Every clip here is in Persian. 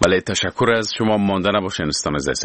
بله، تشکر از شما. مانده نباشین استان زسر.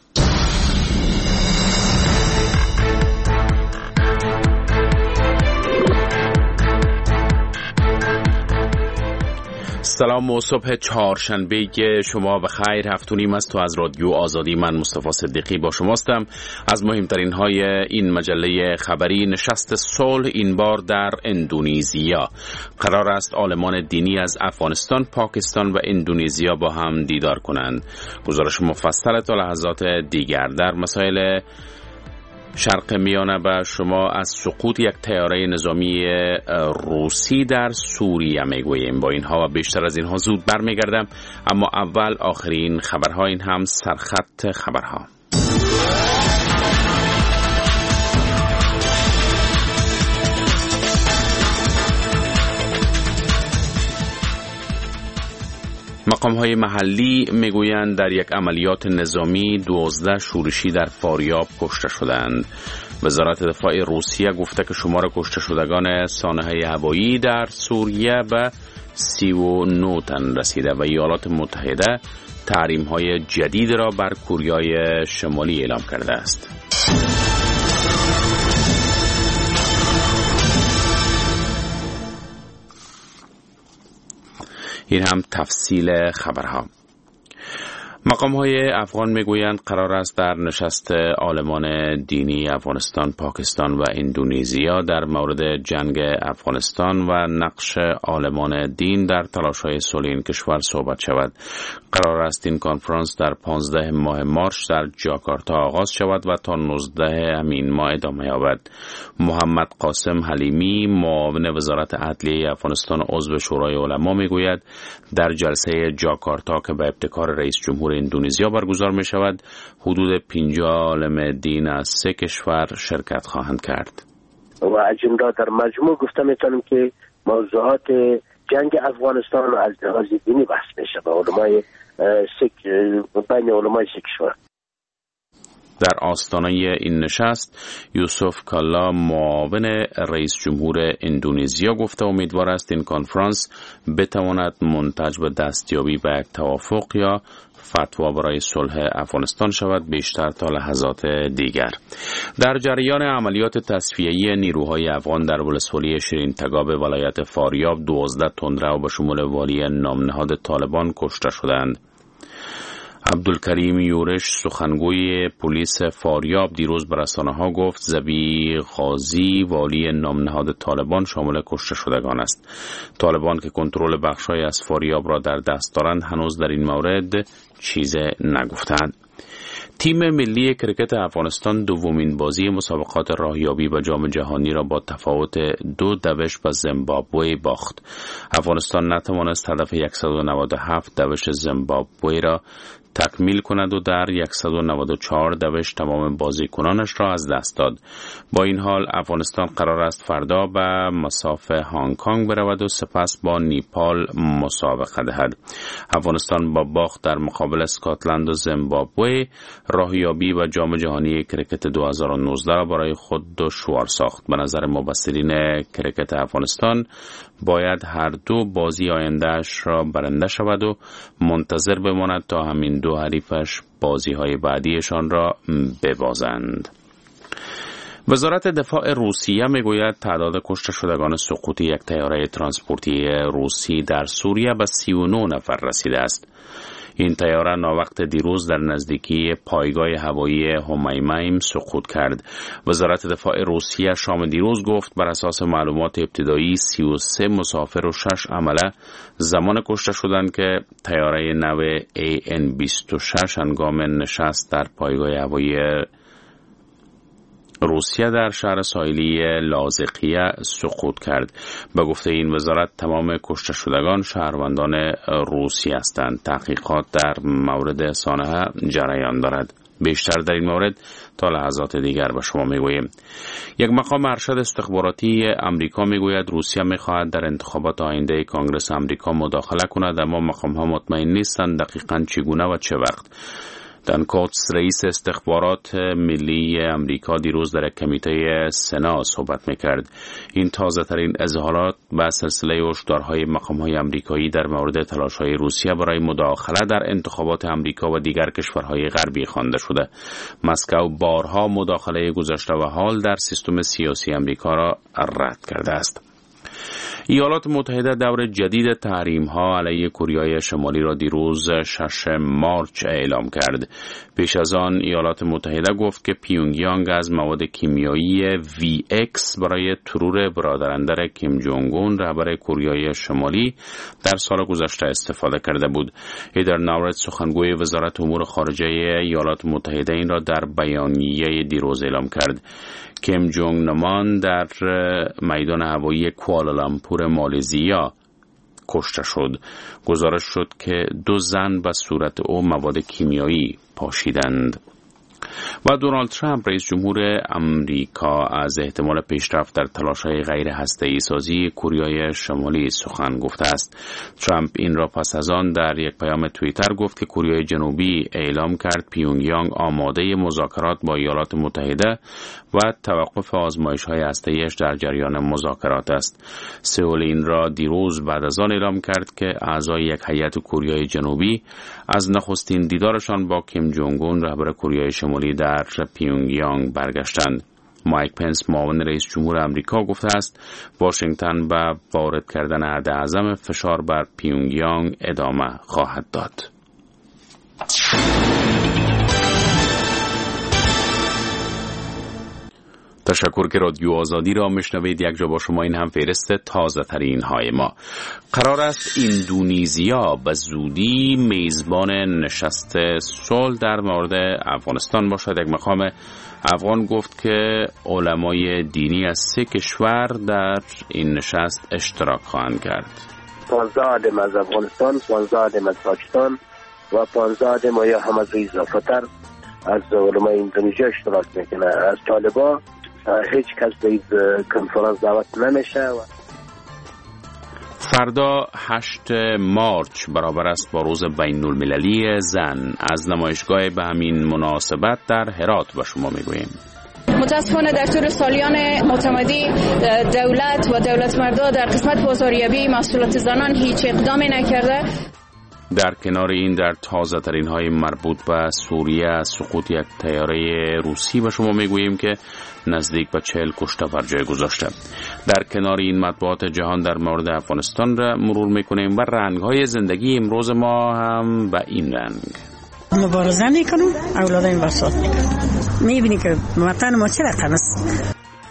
سلام و صبح چهارشنبه شما بخیر. هفتونیم است تو از رادیو آزادی. من مصطفی صدیقی با شماستم. از مهمترین های این مجله خبری: نشست صلح این بار در اندونزیا. قرار است عالمان دینی از افغانستان، پاکستان و اندونزیا با هم دیدار کنند. گزارش مفصل تا لحظات دیگر. در مسائل شرق میانه به شما از سقوط یک طیاره نظامی روسی در سوریه میگوییم. با اینها و بیشتر از اینها زود برمیگردم، اما اول آخرین خبرها، این هم سرخط خبرها. مقام‌های محلی میگویند در یک عملیات نظامی 12 شورشی در فاریاب کشته شدند. وزارت دفاع روسیه گفته که شمار کشته شدگان سانحه هوایی در سوریه به 39 تن رسیده و ایالات متحده تحریم‌های جدید را بر کوریای شمالی اعلام کرده است. این هم تفصیل خبرها. مقام‌های افغان میگویند قرار است در نشست عالمان دینی افغانستان، پاکستان و اندونزیا در مورد جنگ افغانستان و نقش عالمان دین در تلاش‌های صلح این کشور صحبت شود. قرار است این کنفرانس در 15 ماه مارس در جاکارتا آغاز شود و تا 19 همین ماه ادامه یابد. محمد قاسم حلیمی، معاون وزارت عدلیه افغانستان و عضو شورای علما میگوید در جلسه جاکارتا که به ابتکار رئیس جمهور اندونزیا برگزار می شود، حدود 50 عالم دین از 3 کشور شرکت خواهند کرد. و اجندا در مجموع گفته میتونیم که موضوعات جنگ افغانستان از لحاظ دینی بحث میشه با علمای بین علمای 3 کشور. در آستانه این نشست یوسف کالا، معاون رئیس جمهور اندونزیا، گفته امیدوار است این کنفرانس بتواند منتج به دستیابی به یک توافق یا فتوا برای صلح افغانستان شود. بیشتر تا لحظات دیگر. در جریان عملیات تصفیه‌ای نیروهای افغان در ولسوالی شیرین تگاب ولایت فاریاب 12 تندرو به شمول والی نامنهاد طالبان کشته شدند. عبدالکریم یورش، سخنگوی پلیس فاریاب، دیروز به رسانه‌ها گفت ذبیح غازی، والی نامنهاد طالبان، شامل کشته شدگان است. طالبان که کنترل بخش‌های از فاریاب را در دست دارند هنوز در این مورد چیز نگفتند. تیم ملی کرکت افغانستان دومین بازی مسابقات راهیابی به جام جهانی را با تفاوت 2 دوش به زیمبابوه باخت. افغانستان نتوانست هدف 197 دوش زیمبابوه را تکمیل کند و در 194 دوش تمام بازیکنانش را از دست داد. با این حال افغانستان قرار است فردا به مصاف هنگ کنگ برود و سپس با نیپال مسابقه دهد. افغانستان با باخت در مقابل اسکاتلند و زیمبابوه راهیابی و جام جهانی کرکت 2019 را برای خود دشوار ساخت. به نظر مبصرین کرکت افغانستان باید هر دو بازی آیندهش را برنده شود و منتظر بماند تا همین دو حریفش بازی‌های بعدیشان را ببازند. وزارت دفاع روسیه میگوید تعداد کشته شدگان سقوط یک طیاره ترانسپورتی روسی در سوریه به 39 نفر رسیده است. این طیاره ناوقت دیروز در نزدیکی پایگاه هوایی همیمیم سقوط کرد. وزارت دفاع روسیه شام دیروز گفت بر اساس معلومات ابتدایی 33 مسافر و 6 عمله زمان کشته شدند که طیاره نو AN-26 هنگام نشست در پایگاه هوایی روسیه در شهر ساحلی لازقیه سقوط کرد. به گفته این وزارت تمام کشته شدگان شهروندان روسی هستند. تحقیقات در مورد سانحه جریان دارد. بیشتر در این مورد تا لحظات دیگر به شما میگوییم. یک مقام ارشد استخباراتی امریکا میگوید روسیه میخواهد در انتخابات آینده کنگره امریکا مداخله کند، اما مقام ها مطمئن نیستند دقیقاً چگونه و چه وقت. دان کوتس رئیس استخبارات ملی امریکا دیروز در کمیته سنا صحبت میکرد. این تازه ترین اظهارات به سلسله هشدارهای مقام‌های امریکایی در مورد تلاش‌های روسیه برای مداخله در انتخابات امریکا و دیگر کشورهای غربی خوانده شده. مسکو بارها مداخله گذشته و حال در سیستم سیاسی امریکا را رد کرده است. ایالات متحده دور جدید تحریم‌ها علیه کره شمالی را دیروز 6 مارچ اعلام کرد. پیش از آن ایالات متحده گفت که پیونگیانگ از مواد کیمیایی VX برای ترور برادراندر کیم جونگ اون رهبر کره شمالی در سال گذشته استفاده کرده بود. هیدر ناورت سخنگوی وزارت امور خارجه ایالات متحده این را در بیانیه دیروز اعلام کرد. کیم جونگ نمان در میدان هوایی کوالالامپور مالزیا کشته شد. گزارش شد که 2 زن به صورت او مواد کیمیایی پاشیدند. و دونالد ترامپ رئیس جمهور امریکا از احتمال پیشرفت در تلاش‌های غیر هسته‌ای سازی کره شمالی سخن گفته است. ترامپ این را پس از آن در یک پیام توییتر گفت که کره جنوبی اعلام کرد پیونگیانگ آماده مذاکرات با ایالات متحده و توقف آزمایش‌های هسته‌ایش در جریان مذاکرات است. سئول این را دیروز بعد از آن اعلام کرد که اعضای یک هیئت کره جنوبی از نخستین دیدارشان با کیم جونگ اون رهبر کره شمالی در پیونگیانگ برگشتند. مایک پنس معاون رئیس جمهور آمریکا گفته است واشنگتن به وارد کردن عدم فشار بر پیونگیانگ ادامه خواهد داد. تشکر که رادیو آزادی را میشنوید. یک جا با شما این هم فهرست تازه ترین های ما. قرار است اندونزیا به زودی میزبان نشست صلح در مورد افغانستان باشد. یک مقام افغان گفت که علمای دینی از 3 کشور در این نشست اشتراک خواهند کرد. 15 آدم از افغانستان، 15 آدم از پاکستان و 15 آدم یا هم از اضافه تر از علمای اندونزیا اشتراک میکنه. از طالبان هیچ کس به این کنفرانس دعوت نمیشه. فردا 8 مارچ برابر است با روز بین المللی زن. از نمایشگاه به همین مناسبت در هرات به شما میگوییم. متاسفانه در طول سالیان متمادی دولت و دولتمردا در قسمت بازاریابی محصولات زنان هیچ اقدامی نکرده. در کنار این در تازه ترین های مربوط به سوریه سقوط یک طیاره روسی به شما میگوییم که نزدیک به 40 کشته بر جای گذاشته. در کنار این مطبوعات جهان در مورد افغانستان را مرور میکنیم و رنگ های زندگی امروز ما هم به این رنگ. مبارزه میکنم، اولادایم وساط میکنم. میبینی که وطن ما چه رقم است.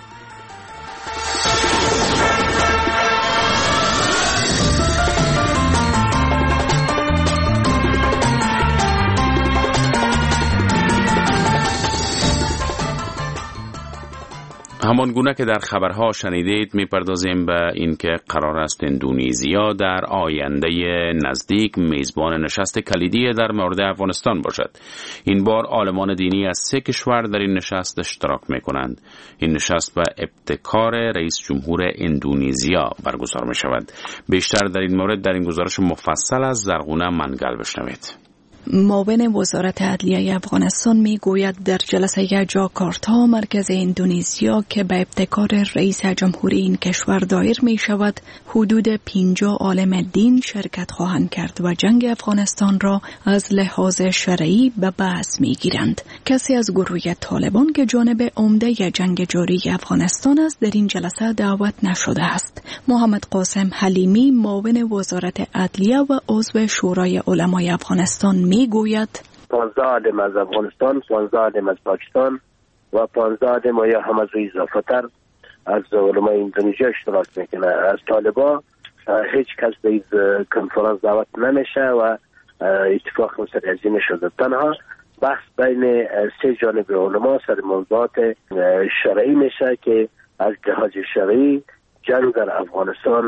همان گونه که در خبرها شنیدید میپردازیم به اینکه قرار است اندونزیا در آینده نزدیک میزبان نشست کلیدی در مورد افغانستان باشد. این بار عالمان دینی از 3 کشور در این نشست اشتراک میکنند. این نشست به ابتکار رئیس جمهور اندونزیا برگزار می شود. بیشتر در این مورد در این گزارش مفصل از زرغونه منگل بشنوید. معاون وزارت عدلیه افغانستان می گوید در جلسه جاکارتا مرکز اندونزیا که به ابتکار رئیس جمهوری این کشور دایر می شود حدود 50 عالم دین شرکت خواهند کرد و جنگ افغانستان را از لحاظ شرعی به بحث می گیرند. کسی از گروه طالبان که جانب عمده جنگ جاری افغانستان است در این جلسه دعوت نشده است. محمد قاسم حلیمی معاون وزارت عدلیه و عضو شورای علمای افغانستان می گوید 15 آدم از افغانستان، 15 آدم از پاکستان و 15 آدم یا هم از اضافه تر از علمای اندونزیا اشتراک میکنه. از طالبان هیچ کس به این کنفرانس دعوت نمیشه و اتفاق مسترزی نشده. تنها بحث بین 3 جانب علما سر موضوعات شرعی میشه که از لحاظ شرعی جنگ در افغانستان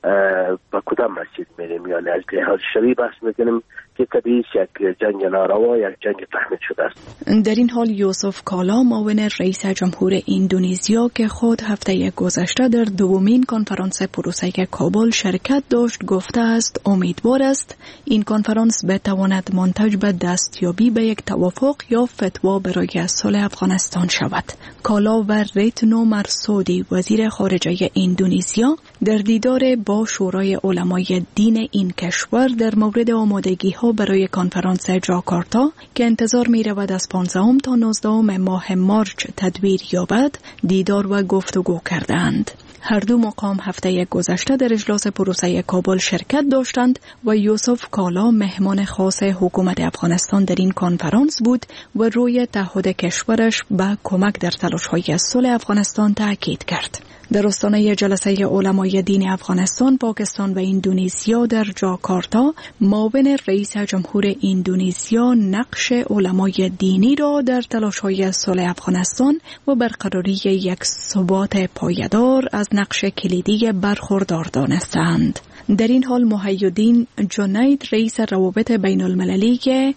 به کدام مسجد میریم. یعنی از لحاظ شرعی بحث میکنیم که طبیعی یک جنگ ناروا، یک جنگ تحمیل شده است. در این حال یوسف کالا معاون رئیس جمهور اندونزیا که خود هفته گذشته در دومین کنفرانس پروسه کابل شرکت داشت گفته است امیدوار است این کنفرانس بتواند منتج به دستیابی به یک توافق یا فتوا برای صلح افغانستان شود. کالا و ریتنو مرسودی وزیر خارجه اندونزیا در دیدار با شورای علمای دین این کشور در مورد آمادگی ها برای کنفرانس جاکارتا که انتظار می رود از 15 تا 19 ماه مارچ تدبیر یابد دیدار و گفتگو کردند. هر دو مقام هفته گذشته در اجلاس پروسه کابل شرکت داشتند و یوسف کالا مهمان خاص حکومت افغانستان در این کنفرانس بود و روی تعهد کشورش به کمک در تلاش‌های صلح افغانستان تاکید کرد. در آستانه جلسه علمای دین افغانستان، پاکستان و اندونزیا در جاکارتا، معاون رئیس جمهور اندونزیا نقش علمای دینی را در تلاش‌های صلح افغانستان و برقراری یک ثبات پایدار از نقش کلیدی برخوردار دانستند. در این حال محی‌الدین جنید رئیس روابط بین المللی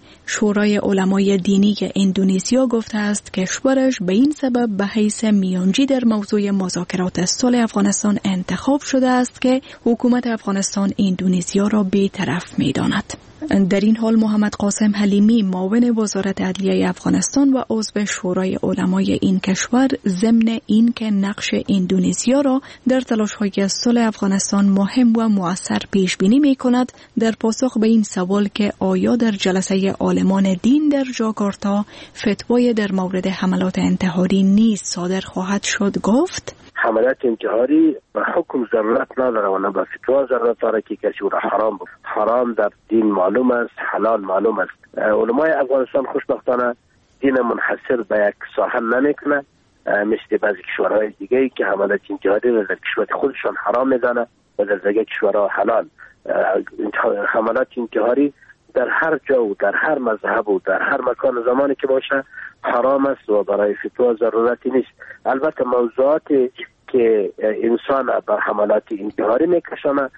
شورای علمای دینی اندونزیا گفته است کشورش به این سبب به حیث میانجی در موضوع مذاکرات صلح افغانستان انتخاب شده است که حکومت افغانستان اندونزیا را بی‌طرف می‌داند. در این حال محمد قاسم حلیمی معاون وزارت عدلیه افغانستان و عضو شورای علمای این کشور ضمن این که نقش اندونزیا را در تلاش‌های صلح افغانستان مهم و مؤثر پیش بینی می‌کند، در پاسخ به این سوال که آیا در جلسه عالمان دین در جاکارتا فتوای در مورد حملات انتحاری نیز صادر خواهد شد گفت: حملات انتحاری به حکم ضرورت نداره و نه به فتوا ضرورت داره که کسی را حرام بکنه. حرام در دین معلوم است، حلال معلوم است. علمای افغانستان خوشبختانه دین منحصر به یک ساحه نمیکنه، مثل بعضی کشورهای دیگه که حملات انتحاری را در کشور خودشان حرام میدانه و در دیگر کشورها حلال. حملات انتحاری در هر جا و در هر مذهب و در هر مکان و زمانی که باشه حرام است و برای فتوا ضرورتی نیست. البته موضوعاتی که انسان بر حملات انتحاری میکشانه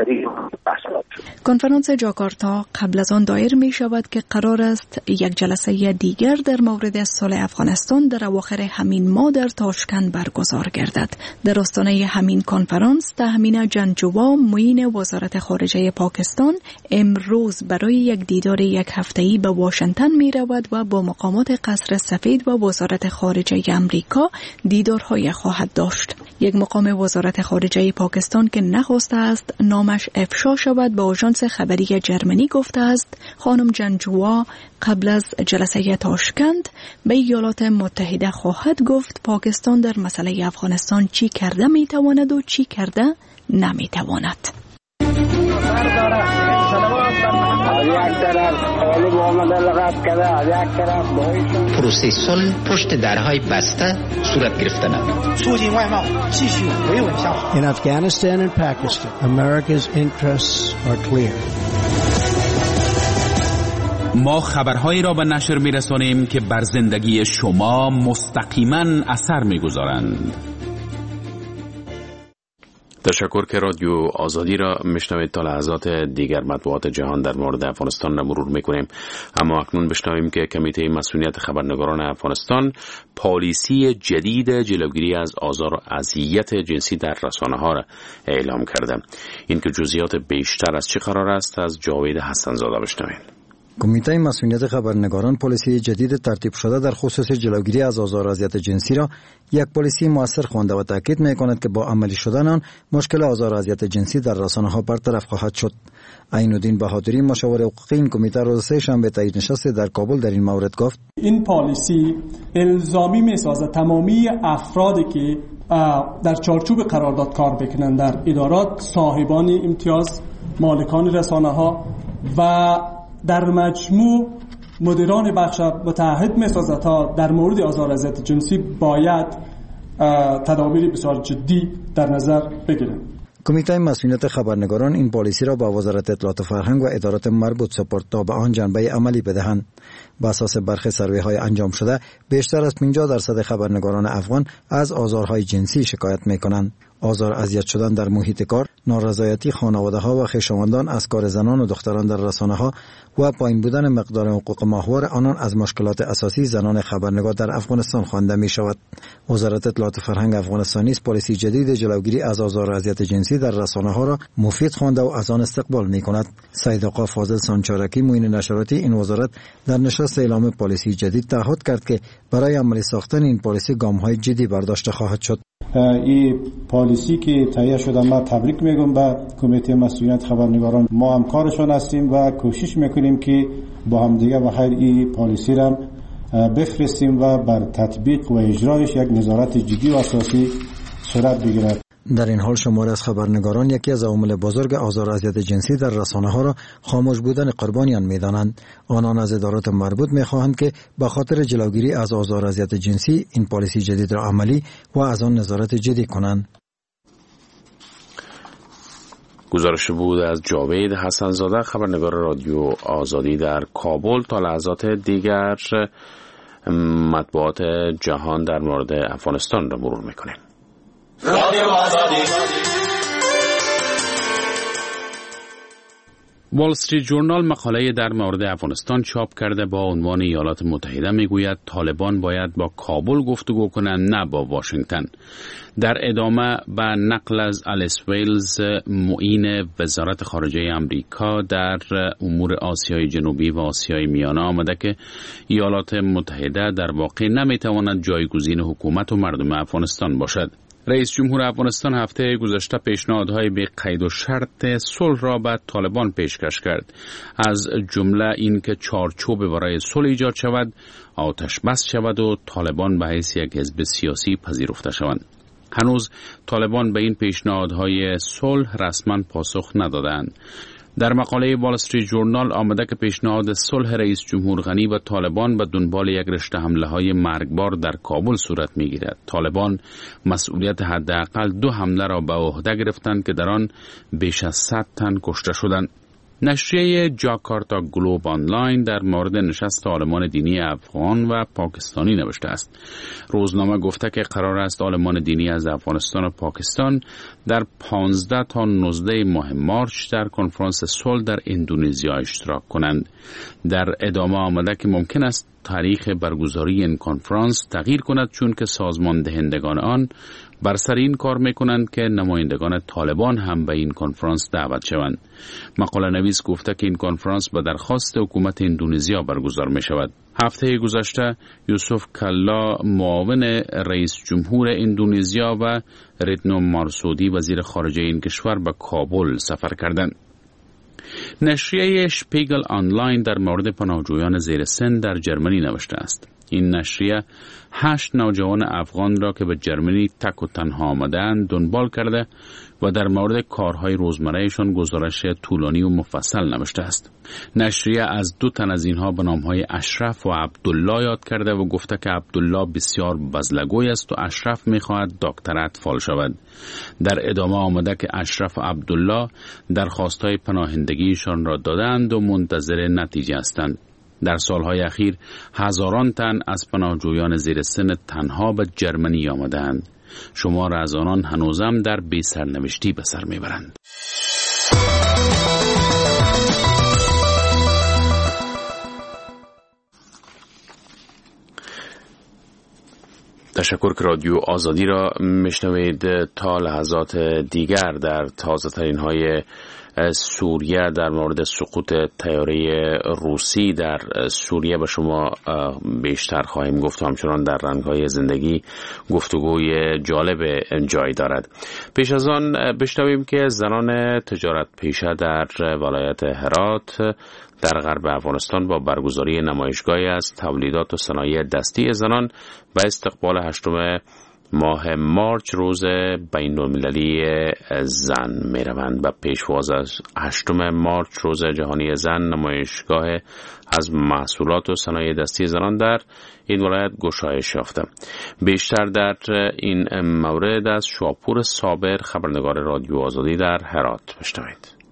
کنفرانس جاکارتا قبل از آن دایر می شود که قرار است یک جلسه دیگر در مورد صلح افغانستان در اواخر همین ماه در تاشکند برگزار گردد. در آستانه همین کنفرانس تهمینه جنجوا معین وزارت خارجه پاکستان امروز برای یک دیدار یک هفته‌ای به واشنگتن می رود و با مقامات قصر سفید و وزارت خارجه امریکا دیدارهای خواهد داشت. یک مقام وزارت خارجه پاکستان که نخواسته است نامش افشا شود به آژانس خبری جرمنی گفته است خانم جنجوا قبل از جلسه تاشکند به ایالات متحده خواهد گفت پاکستان در مسئله افغانستان چی کرده میتواند و چی کرده نمیتواند. پروسه صلح پشت درهای بسته صورت گرفته نمید. In Afghanistan and Pakistan, America's interests are clear. ما خبرهایی را به نشر می‌رسانیم که بر زندگی شما مستقیما اثر می‌گذارند. تشکر که رادیو آزادی را میشنوید. تا لحظات دیگر مطبوعات جهان در مورد افغانستان را مرور میکنیم، اما اکنون بشنویم که کمیته مسئولیت خبرنگاران افغانستان پالیسی جدید جلوگیری از آزار و اذیت جنسی در رسانه‌ها را اعلام کرده. این که جزئیات بیشتر از چه قرار است از جاوید حسن‌زاده بشنویم. کمیته مسئولیت خبرنگاران پالیسی جدید ترتیب شده در خصوص جلوگیری از آزار و اذیت جنسی را یک پالیسی مؤثر خوانده و تاکید می‌کند که با عملی شدن آن مشکل آزار و اذیت جنسی در رسانه‌ها برطرف خواهد شد. عین‌الدین بهادری مشاور حقوقی این کمیته روز سه‌شنبه تایید نشست در کابل در این مورد گفت: این پالیسی الزامی می‌سازد تمامی افرادی که در چارچوب قرارداد کار بکنند در ادارات، صاحبان امتیاز، مالکان رسانه‌ها و در مجموع مدیران بخش متعهد می‌سازد تا در مورد آزار و اذیت جنسی باید تدابیر بسیار جدی در نظر بگیرند. کمیته مسئولیت خبرنگاران این پالیسی را با وزارت اطلاعات و فرهنگ و ادارات مربوط سپرد تا به آن جنبه عملی بدهند. بر اساس برخی سروی‌های انجام شده بیشتر از 50% خبرنگاران افغان از آزارهای جنسی شکایت می‌کنند. آزار اذیت شدن در محیط کار نارضایتی خانواده‌ها و خویشاوندان از کار زنان و دختران در رسانه‌ها و پایین بودن مقدار حقوق ماهوار آنان از مشکلات اساسی زنان خبرنگار در افغانستان خوانده می شود. وزارت اطلاعات و فرهنگ افغانستانی پالیسی جدید جلوگیری از آزار و اذیت جنسی در رسانه‌ها را مفید خوانده و از آن استقبال می کند. سید آقا فاضل سانچارکی معین نشراتی این وزارت در نشست اعلام پالیسی جدید تعهد کرد که برای عملی ساختن این پالیسی گام‌های جدی برداشته خواهد شد. این پالیسی که تهیه شده ما تبریک میگم به کمیته مسئولیت خبرنگاران. ما همکارشان هستیم و کوشش میکنیم که با هم دیگه بخیر این پالیسی را بفرستیم و بر تطبیق و اجرایش یک نظارت جدی و اساسی صورت بگیرد. در این حال شماری از خبرنگاران یکی از عوامل بزرگ آزار و اذیت جنسی در رسانه‌ها را خاموش بودن قربانیان می‌دانند. آنان از ادارات مربوط می‌خواهند که به خاطر جلوگیری از آزار و اذیت جنسی این پالیسی جدید را عملی و از آن نظارت جدی کنند. گزارش بود از جاوید حسن‌زاده، خبرنگار رادیو آزادی در کابل. تا لحظات دیگر مطبوعات جهان در مورد افغانستان را مرور می‌کنیم. رادیو آزادی. وال استریت جورنال مقاله در مورد افغانستان چاپ کرده با عنوان ایالات متحده میگوید طالبان باید با کابل گفتگو کنند نه با واشنگتن. در ادامه به نقل از الیس ویلز معین وزارت خارجه امریکا در امور آسیای جنوبی و آسیای میانه آمده که ایالات متحده در واقع نمیتواند جایگزین حکومت و مردم افغانستان باشد. رئیس جمهور افغانستان هفته گذشته پیشنهادهای به قید و شرط صلح را به طالبان پیشکش کرد، از جمله این که چارچوب برای صلح ایجاد شود، آتش بس شود و طالبان به حیث یک حزب سیاسی پذیرفته شوند. هنوز طالبان به این پیشنهادهای صلح رسما پاسخ ندادند. در مقاله وال استریت جورنال آمده که پیشنهاد صلح رئیس جمهور غنی و طالبان به دنبال یک رشته حمله‌های مرگبار در کابل صورت می‌گیرد. طالبان مسئولیت حداقل 2 حمله را به عهده گرفتند که در آن بیش از 100 تن کشته شدند. نشریه جاکارتا گلوب آنلاین در مورد نشست عالمان دینی افغان و پاکستانی نوشته است. روزنامه گفته که قرار است عالمان دینی از افغانستان و پاکستان در 15 تا 19 ماه مارچ در کنفرانس صلح در اندونزیا اشتراک کنند. در ادامه آمده که ممکن است تاریخ برگزاری این کنفرانس تغییر کند، چون که سازمان دهندگان آن بر سر این کار میکنند که نمایندگان طالبان هم به این کنفرانس دعوت شوند. مقاله نویس گفته که این کنفرانس به درخواست حکومت اندونزیا برگزار می شود. هفته گذشته یوسف کالا معاون رئیس جمهور اندونزیا و ریتنو مارسودی وزیر خارجه این کشور به کابل سفر کردند. نشریه شپیگل آنلاین در مورد پناهجویان زیر سن در جرمنی نوشته است. این نشریه 8 نوجوان افغان را که به جرمنی تک و تنها آمدند دنبال کرده و در مورد کارهای روزمرهشان گزارش طولانی و مفصل نوشته است. نشریه از 2 تن از اینها به نامهای اشرف و عبدالله یاد کرده و گفته که عبدالله بسیار بزلگوی است و اشرف می‌خواهد دکتر اطفال شود. در ادامه آمده که اشرف و عبدالله درخواست‌های پناهندگیشان را دادند و منتظر نتیجه هستند. در سالهای اخیر هزاران تن از پناهجویان زیر سن تنها به جرمنی آمدند. شمار از آنان هنوزم در بی سرنوشتی به سر میبرند. تشکر که رادیو آزادی را میشنوید. تا لحظات دیگر در تازه ترین های سوریه در مورد سقوط طیاره روسی در سوریه به شما بیشتر خواهیم گفت. همچنان در رنگ‌های زندگی گفتگوی جالب جای دارد. پیش از آن بشنویم که زنان تجارت پیشه در ولایت هرات در غرب افغانستان با برگزاری نمایشگاهی از تولیدات و صنایع دستی زنان به استقبال 8 ماه مارچ روز بین‌المللی زن می روند. و پیشواز از 8 مارچ روز جهانی زن نمایشگاه از محصولات و صنایع دستی زنان در این ولایت گشایش یافته. بیشتر در این مورد از شاپور صابر خبرنگار رادیو آزادی در هرات بشنوید.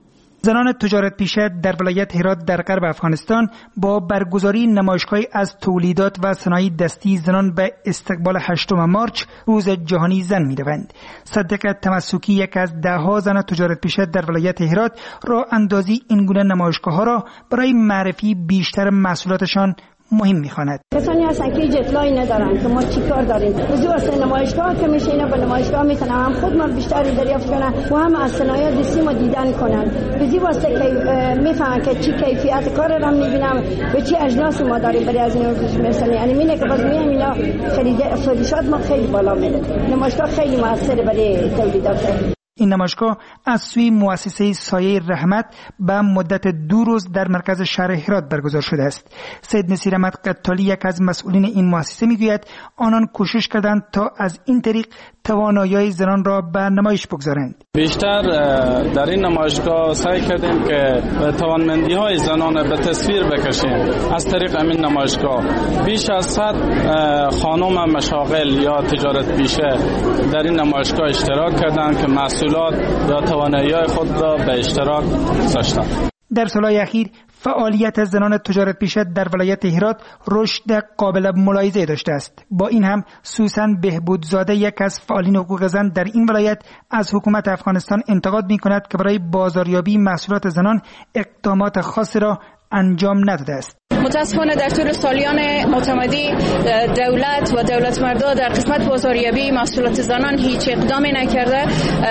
زنان تجارت پیشه در ولایت هرات در غرب افغانستان با برگزاری نمایشگاهی از تولیدات و صنایع دستی زنان به استقبال 8 مارچ روز جهانی زن می‌روند. صدق تمسکی یک از 10 زن تجارت پیشه در ولایت هرات راه اندازی این گونه نمایشگاه‌ها را برای معرفی بیشتر محصولاتشان مهم می‌خواند. کسانی هستن که هیچ اطلاعی ندارن که ما چیکار داریم. وزیر واسه نمایشگاه که میشه اینا به نمایشگاه میتونن هم خود ما بیشتر دریافت کنن و هم از صنایع دستی ما دیدن کنن. وزیر واسه که میفهمن که چی کیفیت کار رو میبینم و چی اجناس ما داریم برای از اینا مثلا یعنی مینه که باز میام اینا خرید فروشات ما خیلی بالا میره. نمایشگاه خیلی موثر برای تولیدات. این نمایشگاه از سوی مؤسسه سایه رحمت به مدت 2 روز در مرکز شهر هرات برگزار شده است. سید نصیر احمد قتالی یک از مسئولین این مؤسسه میگوید آنان کوشش کردند تا از این طریق توانایی زنان را به نمایش بگذارند. بیشتر در این نمایشگاه سعی کردیم که توانمندی های زنان به تصویر بکشیم از طریق همین نمایشگاه. بیش از 100 خانم مشاغل یا تجارت پیشه در این نمایشگاه اشتراک کردند که محصولات یا توانایی خود را به اشتراک گذاشتند. در سالهای اخیر فعالیت زنان تجارت پیشه در ولایت هرات رشد قابل ملاحظه داشته است. با این هم سوسن بهبودزاده یک از فعالین حقوق زن در این ولایت از حکومت افغانستان انتقاد می‌کند که برای بازاریابی محصولات زنان اقدامات خاصی را انجام نداده است. متاسفانه در طول سالیان معتمدی دولت و دولتمردا در قسمت بازاریابی محصولات زنان هیچ اقدامی نکرده،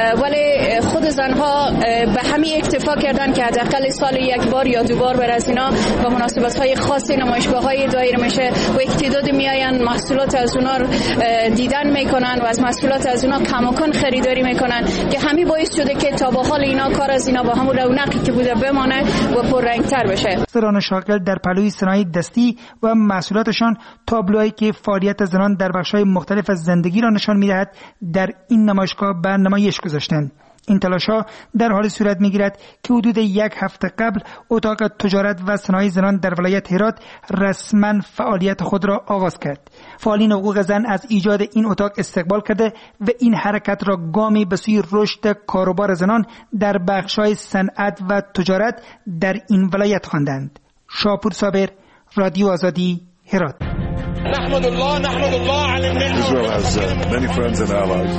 ولی خود زنها به همین اکتفا کردن که حداقل سال 1 بار یا 2 بار بر از اینا با مناسبت‌های خاصی نمایشگاه‌های دایر میشه و یک تعداد میآیند محصولات از اونها دیدن میکنن و از محصولات از اونها کماکان خریداری میکنن که همین باعث شده که تا به حال اینا کار از اینا با همون رونقی که بوده بمانه و پررنگ‌تر بشه. زنان شاغل در پلوی صنایع دستی و محصولاتشان تابلوهایی که فعالیت زنان در بخش‌های مختلف از زندگی را نشان می‌دهد در این نمایشگاه به نمایش گذاشتند. این تلاش‌ها در حال صورت می‌گیرد که حدود 1 هفته قبل اتاق تجارت و صنایع زنان در ولایت هرات رسما فعالیت خود را آغاز کرد. فعالین حقوق زن از ایجاد این اتاق استقبال کرده و این حرکت را گامی به سوی رشد کاروبار زنان در بخش‌های صنعت و تجارت در این ولایت خواندند. شاپور صابر، رادیو آزادی، هرات. نحمد الله على النعمة. Israel has many friends and allies.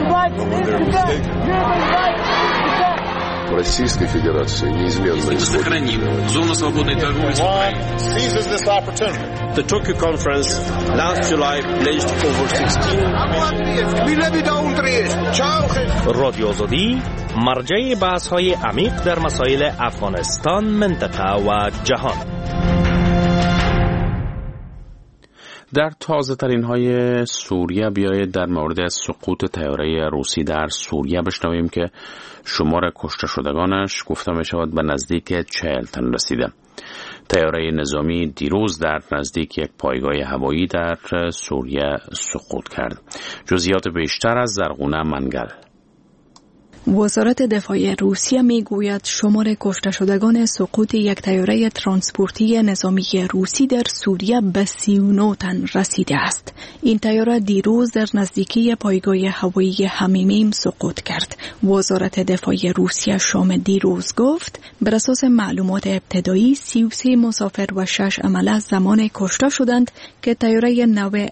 Российской Федерации неизменно сохраним зону свободной торговли с Украиной. Seizes this opportunity. The Tokyo conference last July pledged over 16 رادیو آزادی مرجع بحث‌های عمیق در مسائل افغانستان، منطقه و جهان. در تازه ترین های سوریه بیایید در مورد سقوط طیاره روسی در سوریه بشنویم که شمار کشته شدگانش گفته می شود به نزدیک 40 تن رسیده. طیاره نظامی دیروز در نزدیک یک پایگاه هوایی در سوریه سقوط کرد. جزئیات بیشتر از زرغونه منگل. وزارت دفاع روسیه میگوید شمار کشته شدگان سقوط یک طیاره ترانسپورتی نظامی روسی در سوریه به 39 تن رسیده است. این طیاره دیروز در نزدیکی پایگاه هوایی حمیمیم سقوط کرد. وزارت دفاع روسیه شام دیروز گفت بر اساس معلومات ابتدایی 33 مسافر و 6 عمله زمان کشته شدند که طیاره نو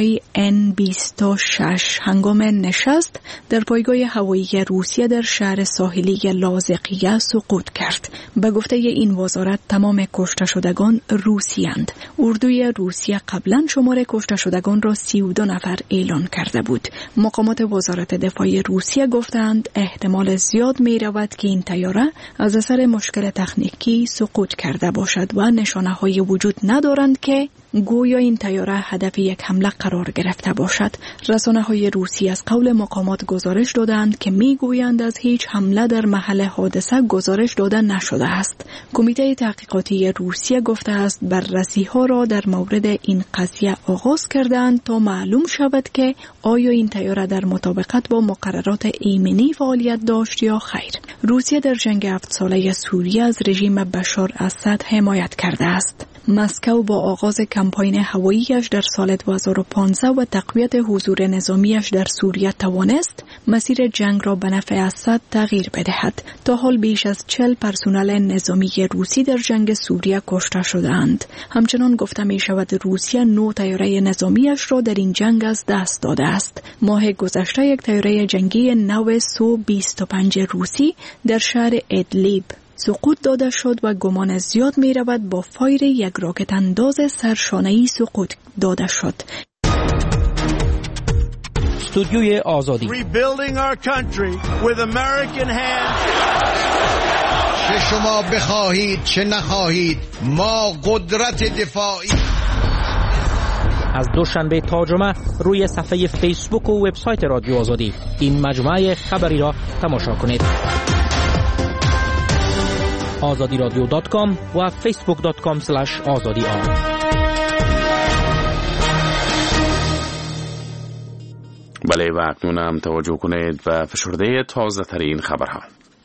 IN-26 هنگام نشست در پایگاه هوایی روسیه در شهر ساحلی لاذقیه سقوط کرد. به گفته این وزارت تمام کشته شدگان روسی‌اند. اردوی روسیه قبلا شمار کشته شدگان را 32 نفر اعلان کرده بود. مقامات وزارت دفاع روسیه گفتند احتمال زیاد می رود که این طیاره از اثر مشکل تکنیکی سقوط کرده باشد و نشانه‌های وجود ندارند که گویا این طیاره هدف یک حمله قرار گرفته باشد. رسانه‌های روسی از قول مقامات گزارش دادند که میگویند از هیچ حمله در محل حادثه گزارش داده نشده است. کمیته تحقیقاتی روسیه گفته است بررسی‌ها را در مورد این قضیه آغاز کردند تا معلوم شود که آیا این طیاره در مطابقت با مقررات ایمنی فعالیت داشت یا خیر. روسیه در جنگ 7 ساله سوریه از رژیم بشار اسد حمایت کرده است. مسکو با آغاز کمپاین هواییش در سال 2015 و تقویت حضور نظامیش در سوریه توانست مسیر جنگ را به نفع اسد تغییر بدهد. تا حال بیش از 40 پرسنل نظامی روسی در جنگ سوریه کشته شدند. همچنان گفته می شود روسیه 9 طیاره نظامیش را در این جنگ از دست داده است. ماه گذشته یک طیاره جنگی نو سو-25 روسی در شهر ادلیب سقوط داده شد و گمان زیاد می رود با فایر یک راکت انداز سرشانه‌ای سقوط داده شد. استودیوی آزادی. Rebuilding our country with American hands. چه شما بخواهید چه نخواهید ما قدرت دفاعی. از دوشنبه تا جمعه روی صفحه فیسبوک و وبسایت رادیو آزادی این مجموعه خبری را تماشا کنید. azadiradio.com و facebook.com/azadi. بله و اکنون هم توجه کنید و فشرده تازه ترین خبرها.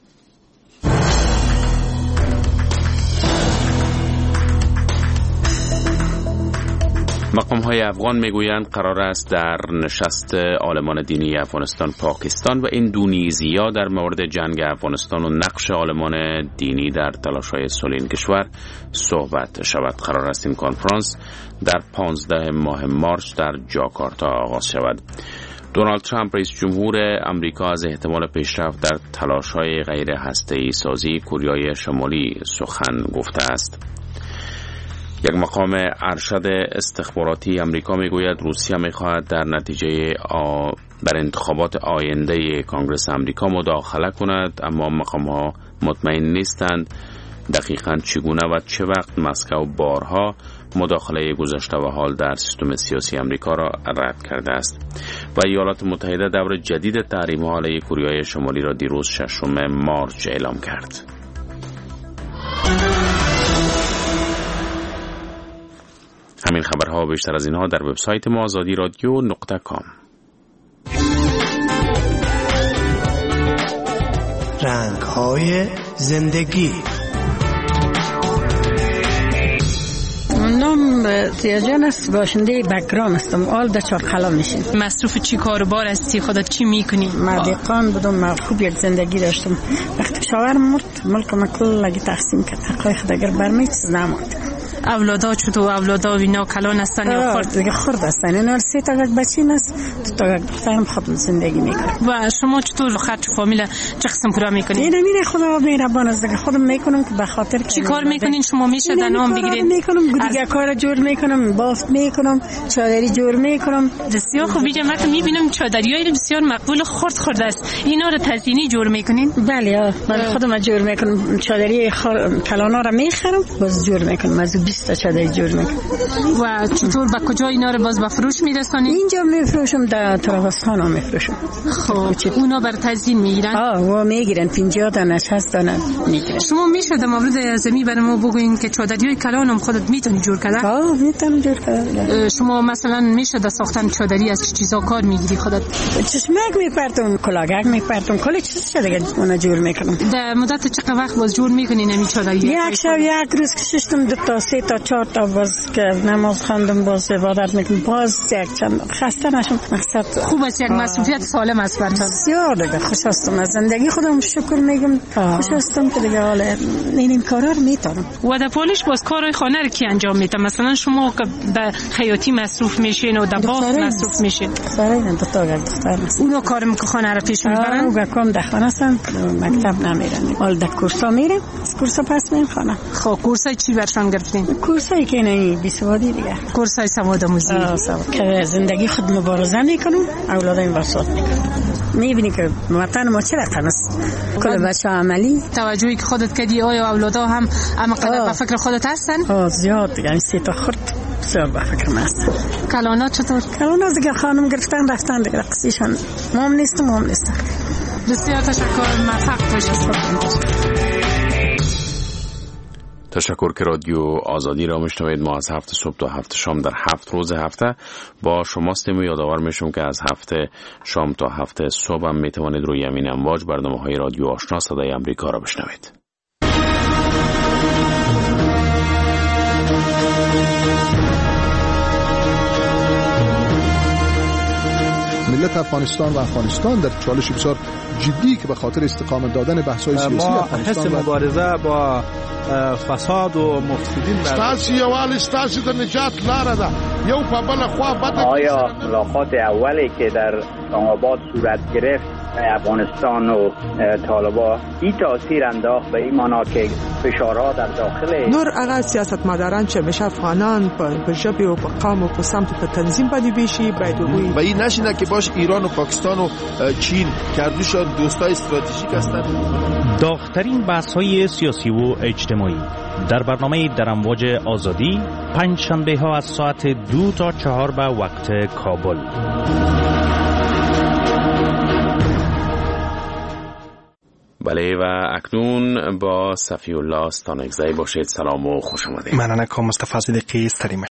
مقام‌های افغان میگویند قرار است در نشست عالمان دینی افغانستان، پاکستان و اندونزیا در مورد جنگ افغانستان و نقش عالمان دینی در تلاش‌های صلح این کشور صحبت شود. قرار است این کنفرانس در 15 ماه مارس در جاکارتا آغاز شود. دونالد ترامپ رئیس جمهور امریکا از احتمال پیشرفت در تلاش‌های غیر هسته‌ای سازی کوریای شمالی سخن گفته است. یک مقام ارشد استخباراتی امریکا میگوید روسیه میخواهد در نتیجه بر انتخابات آینده کانگرس امریکا مداخله کند، اما مقام‌ها مطمئن نیستند دقیقاً چگونه و چه وقت مسکو بارها مداخله گذشته و حال در سیستم سیاسی امریکا را رد کرده است. و ایالات متحده دور جدید تحریم‌ها علیه کوریای شمالی را دیروز 6 مارس اعلام کرد. همین خبرها و بیشتر از اینها در وبسایت ما azadiradio.com. رنگ‌های زندگی. نام زیاجان است، باشنده بکرام هستم. آل در چارقلا میشین. مصروف چی کاربار هستی؟ خودت چی میکنی؟ مردقان بودم، خوب یک زندگی داشتم. وقتی شوهرم مرد ملک من کلگی تقسیم کرد. حقای خود اگر برمی چیز نماند. اولادا چطور؟ اولادا اینا کلان هستن یا خرد؟ دیگه خرد هستن. اینا 3 تا بچه است، 2 تا دخترم خودم زندگی میکنم. و شما چطور خرج فامیل چه قسم پورا میکنید؟ اینا میره خدا مهربان است دیگه، خودم میکنم که به خاطر چی کار میکنین شما؟ میشه نام بگیرید؟ میکنم دیگه کار جور میکنم، بافت میکنم، چادری جور میکنم. بسیار خوب. اینجا من میبینم چادریای بسیار مقبول خرد است. اینا رو تزیینی جور میکنین؟ بله من خودم جور میکنم. چادری کلانا رو میخرم باز جور میکنم. از 20 تا چادری جور میکنم. و چطور به کجا اینا رو باز به فروش میرسونید؟ اینجا میفروشم، در طرابستان ها میفروشم. خب اونا بر تزیین میگیرن؟ و میگیرن 50 تا 60 تا میگیرن. شما میشه در مورد زمین برام بگوین که چادریای کلانم خودت میتونی جور کردن؟ میتونم جور کردن. شما مثلا میشه در ساختن چادری از چیزا کار میگیری خودت؟ چشمک میپرتم، کلاگک میپرتم، کلی چیز شده دیگه اونا جور میکنم. در مدت چقدر وقت باز جور میکنین همین چادری؟ یک شب یک روز کشیدم 2 تا 3 تا 4 تا باز که نماز خواندم باز عبادت میکنم باز یک چند خسته نشم. مقصد خوب است، یک مسئولیت سالم است براتون. بسیار دیگه خوش هستم از زندگی خودم شکر میگم خوش هستم که دیگه حالا این کارا رو میتونم. و در پولش باز کارهای خانه رو کی انجام میده؟ مثلا شما که به خیاطی مصروف میشین و در بافت مصروف میشین؟ سرای من 2 تا دختر هست. اونا کارم که خانه رو پیش میبرن؟ اونا کم در خانه هستن، مکتب نمیرن. حال در کورسا میرم، از کورسا پس میرم خانه. خب کورسای چی برشان گرفتین؟ کورسایی که نه بیسوادی دیگه. کورسای سواد آموزی. که زندگی خود مبارزه میکنم، اولادم وسط میکنم. میبینی که وطن ما چه رقم است. کل بچه عملی توجهی که خودت کردی آیا اولادا هم قدر به فکر خودت هستن؟ زیاد، یعنی 3 تا خرد بسیار به فکر من هستن. کلانا چطور؟ کلانا دیگه خانم گرفتن رفتن دیگه قصیشان مام نیستم. بسیار تشکر، موفق باشید. تشکر که رادیو آزادی را میشنوید. ما از 7 صبح تا 7 شام در 7 روز هفته با شماستیم و یادآور میشم که از 7 شام تا 7 صبح هم میتوانید روی همین امواج برنامه‌های رادیو آشنا صدای امریکا را بشنوید. ملت تاریخ افغانستان و افغانستان در چالش بسیار جدی که به خاطر استقامت دادن بحث‌های سیاسی افغانستان ما حس مبارزه با فساد و مفسدین ستاسو یوال ستاسو د نجات لاره ده یو په بل خوا بده. آیا ملاقات اولی که در اسلام آباد صورت گرفت افغانستان و طالبان این تاثیر انداخت به این معنا که فشارها در داخل نور هغه سیاستمداران چې همیشه افغانان په ژبه او په قوم او په سمت په تنظیم باندې بیشي باید وګوري و این نشینه که باش ایران و پاکستان و چین کردوشان دوستای استراتژیک هستند. داغ‌ترین بحث‌های سیاسی و اجتماعی در برنامه در امواج آزادی پنج شنبه ها از ساعت 2 تا 4 به وقت کابل. بله و اکنون با صفی الله ستانکزی باشید. سلام و خوش آمدید. مننه که مصطفی صدیقی ستریم